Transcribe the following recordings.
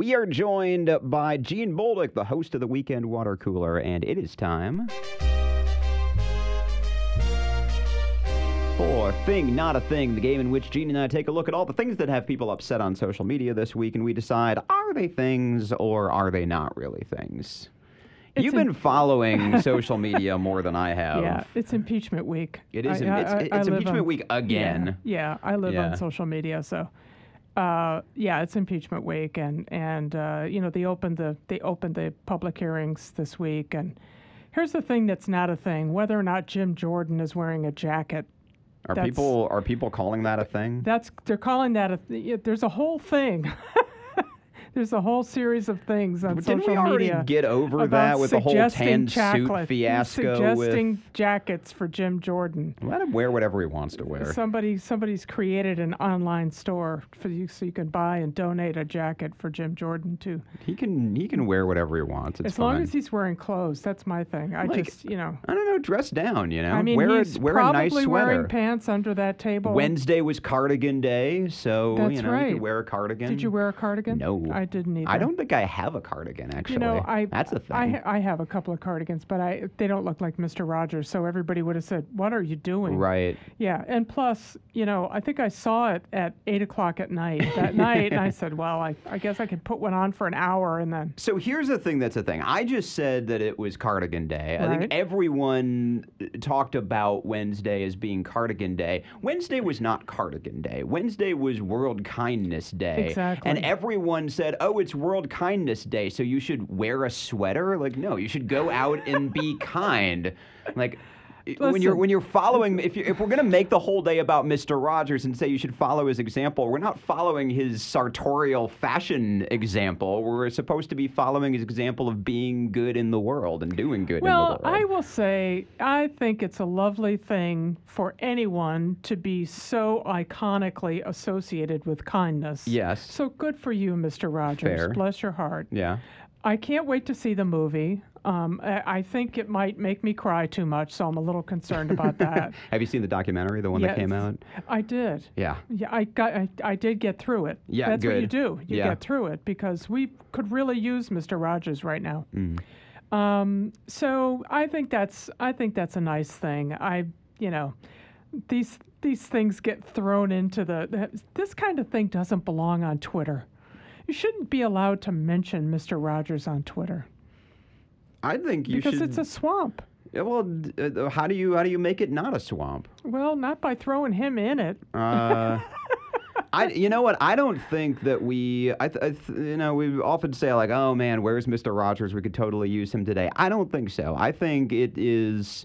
We are joined by Gene Bolduc, the host of the Weekend Water Cooler, and it is time for Thing Not a Thing, the game in which Gene and I take a look at all the things that have people upset on social media this week, and we decide, are they things or are they not really things? You've been following social media more than I have. Yeah, it's impeachment week. It is. It's impeachment week again. Yeah, I live on social media, so it's impeachment week, and they opened the public hearings this week, and here's the thing that's not a thing: whether or not Jim Jordan is wearing a jacket. Are people calling that a thing? They're calling that there's a whole thing. There's a whole series of things on social media. Didn't we already get over that with the whole tan suit fiasco? Suggesting jackets for Jim Jordan. Let him wear whatever he wants to wear. Somebody's created an online store for you, so you can buy and donate a jacket for Jim Jordan too. He can wear whatever he wants. It's fine. Long as he's wearing clothes. That's my thing. I don't know. Dress down. I mean, he's wear a nice sweater. Probably wearing pants under that table. Wednesday was cardigan day, so That's right. you could wear a cardigan. Did you wear a cardigan? No. I didn't either. I don't think I have a cardigan, actually. That's the thing. I have a couple of cardigans, but they don't look like Mr. Rogers, so everybody would have said, "What are you doing?" Right. Yeah, and plus, I think I saw it at 8 o'clock at night that night, and I said, well, I guess I could put one on for an hour and then. So here's the thing that's a thing. I just said that it was cardigan day. Right. I think everyone talked about Wednesday as being cardigan day. Wednesday was not cardigan day. Wednesday was World Kindness Day. Exactly. And everyone said, oh, it's World Kindness Day, so you should wear a sweater? Like, no, you should go out and be kind. Like, Listen, when you're following, if we're going to make the whole day about Mr. Rogers and say you should follow his example, we're not following his sartorial fashion example. We're supposed to be following his example of being good in the world and doing good in the world. Well, I will say, I think it's a lovely thing for anyone to be so iconically associated with kindness. Yes. So good for you, Mr. Rogers. Fair. Bless your heart. Yeah. I can't wait to see the movie. I think it might make me cry too much, so I'm a little concerned about that. Have you seen the documentary, the one that came out? I did. Yeah. Yeah, I did get through it. Yeah, That's good. what you do. You Yeah. get through it because we could really use Mr. Rogers right now. So I think that's a nice thing. These things get thrown into this kind of thing doesn't belong on Twitter. You shouldn't be allowed to mention Mr. Rogers on Twitter. I think you should. Because it's a swamp. Yeah, well, how do you make it not a swamp? Well, not by throwing him in it. You know what? I don't think that we often say like, oh man, where's Mr. Rogers? We could totally use him today. I don't think so. I think it is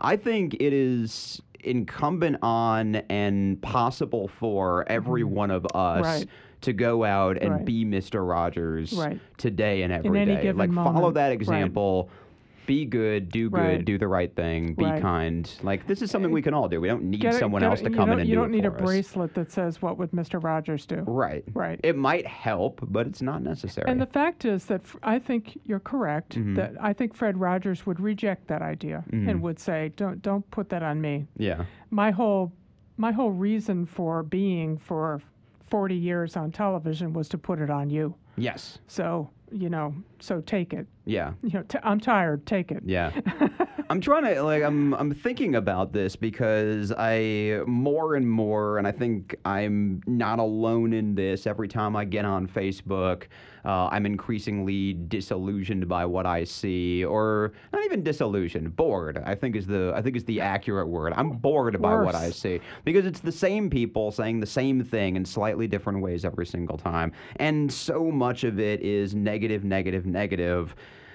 incumbent on and possible for every one of us to go out and be Mr. Rogers today and every in any day. Given Like moment. follow that example. Be good, do good, do the right thing, be kind. Like, this is something we can all do. We don't need someone else to come in and do it for us. You don't need a bracelet that says, what would Mr. Rogers do? Right. Right. It might help, but it's not necessary. And the fact is that I think you're correct, that I think Fred Rogers would reject that idea and would say, don't put that on me. Yeah. My whole reason for being for 40 years on television was to put it on you. Yes. So, so take it. Yeah. I'm tired. Take it. Yeah. I'm trying to, I'm thinking about this because more and more, and I think I'm not alone in this, every time I get on Facebook, I'm increasingly disillusioned by what I see, or not even disillusioned, bored, I think is the accurate word. I'm bored by what I see because it's the same people saying the same thing in slightly different ways every single time. And so much of it is negative, negative, negative.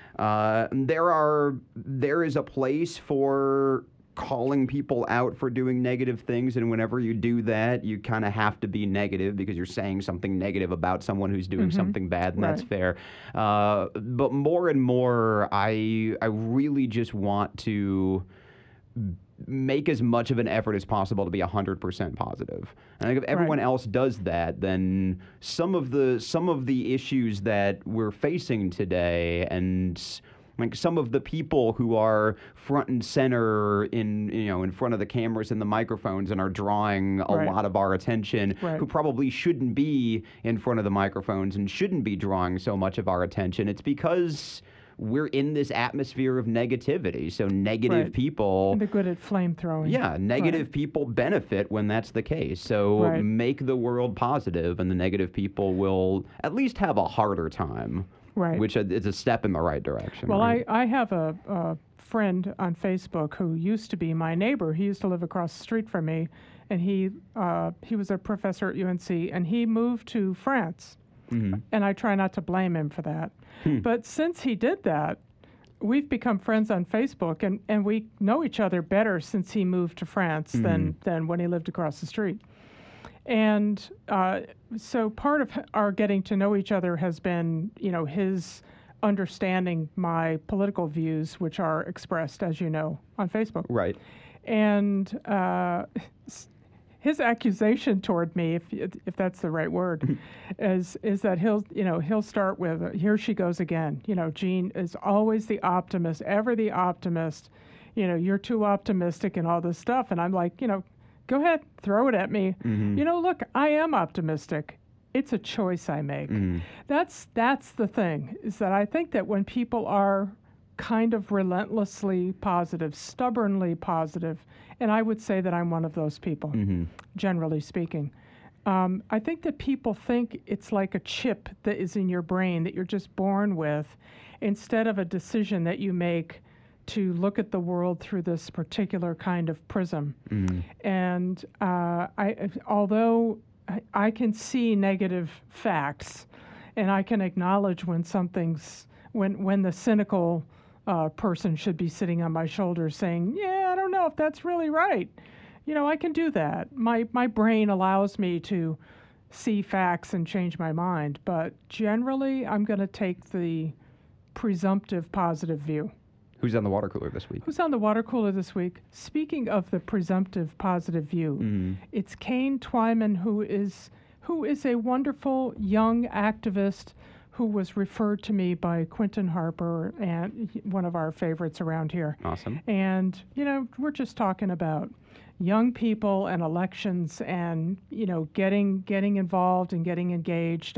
There is a place for calling people out for doing negative things, and whenever you do that, you kind of have to be negative because you're saying something negative about someone who's doing something bad, and that's fair. But more and more, I really just want to make as much of an effort as possible to be 100% positive. And I think if everyone else does that, then some of the issues that we're facing today and Like some of the people who are front and center in front of the cameras and the microphones and are drawing a Right. lot of our attention, Right. who probably shouldn't be in front of the microphones and shouldn't be drawing so much of our attention. It's because we're in this atmosphere of negativity. So negative Right. people. And they're good at flame throwing. Yeah, negative people benefit when that's the case. So Right. make the world positive, and the negative people will at least have a harder time. Right. Which is a step in the right direction. Well, right? I have a friend on Facebook who used to be my neighbor. He used to live across the street from me, and he was a professor at UNC, and he moved to France. And I try not to blame him for that. But since he did that, we've become friends on Facebook, and we know each other better since he moved to France than when he lived across the street. And so part of our getting to know each other has been, his understanding my political views, which are expressed, as you know, on Facebook. Right. And his accusation toward me, if that's the right word, is that he'll start with, here she goes again. Jean is always the optimist, ever the optimist. You're too optimistic and all this stuff. And I'm like, go ahead, throw it at me. Look, I am optimistic. It's a choice I make. That's the thing, is that I think that when people are kind of relentlessly positive, stubbornly positive, and I would say that I'm one of those people, generally speaking. I think that people think it's like a chip that is in your brain that you're just born with, instead of a decision that you make to look at the world through this particular kind of prism. And although I can see negative facts, and I can acknowledge when when the cynical person should be sitting on my shoulder saying, yeah, I don't know if that's really right. I can do that. My brain allows me to see facts and change my mind, but generally I'm going to take the presumptive positive view. Who's on the water cooler this week? Who's on the water cooler this week? Speaking of the presumptive positive view, it's Kane Twyman, who is a wonderful young activist who was referred to me by Quentin Harper, and one of our favorites around here. Awesome. And, we're just talking about young people and elections and, getting involved and getting engaged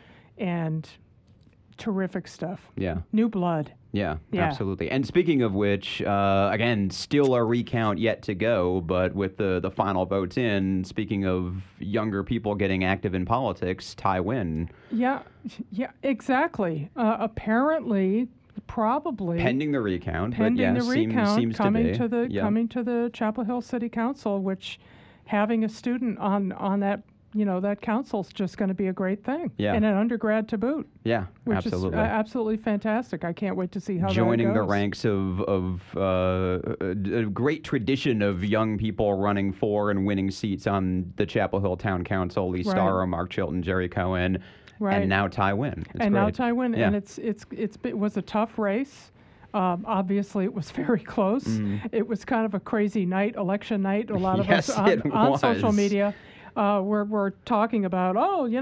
and terrific stuff. Yeah. New blood. Yeah, Yeah. absolutely. And speaking of which, again, still a recount yet to go, but with the final votes in, speaking of younger people getting active in politics, Ty Wynn. Yeah, exactly. Apparently, probably Pending the recount, pending but the yeah, recount, seems coming to be. coming to the Chapel Hill City Council, which having a student on that that council's just going to be a great thing. Yeah. And an undergrad to boot. Yeah, Which absolutely. is absolutely fantastic. I can't wait to see how Joining that the goes. ranks of a great tradition of young people running for and winning seats on the Chapel Hill Town Council: Lee Right. Starr, Mark Chilton, Jerry Cohen, Right. and now Ty Wynn. It's And great. now Ty Wynn, Yeah. and it was a tough race. Obviously, it was very close. It was kind of a crazy night, election night. A lot of Yes, us it on social was. media were talking about,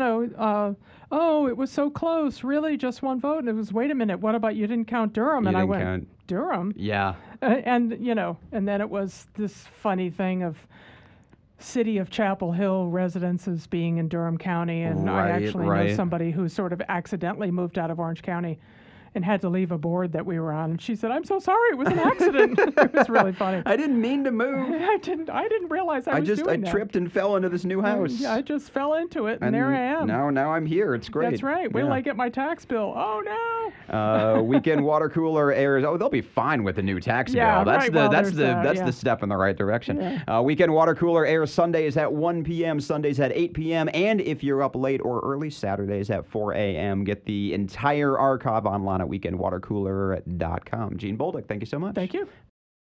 it was so close, really, just one vote. And it was, wait a minute, what about you didn't count Durham? You And I didn't went, count. Durham? Yeah. And then it was this funny thing of city of Chapel Hill residences being in Durham County, and I Right, actually know right. somebody who sort of accidentally moved out of Orange County and had to leave a board that we were on. And she said, "I'm so sorry, it was an accident." It was really funny. I didn't mean to move. I didn't realize I was doing that. tripped and fell into this new house. Yeah, I just fell into it, and there I am. Now I'm here. It's great. That's right. Wait till Yeah. I get my tax bill. Oh no. Weekend water cooler airs. Oh, they'll be fine with the new tax Yeah, bill. That's right, the well, that's there's the that, that's yeah. the step in the right direction. Yeah. Weekend water cooler airs Sundays at 1 p.m., Sundays at 8 p.m., and if you're up late or early, Saturdays at 4 a.m. Get the entire archive online at weekendwatercooler.com. Gene Bolduc, thank you so much. Thank you.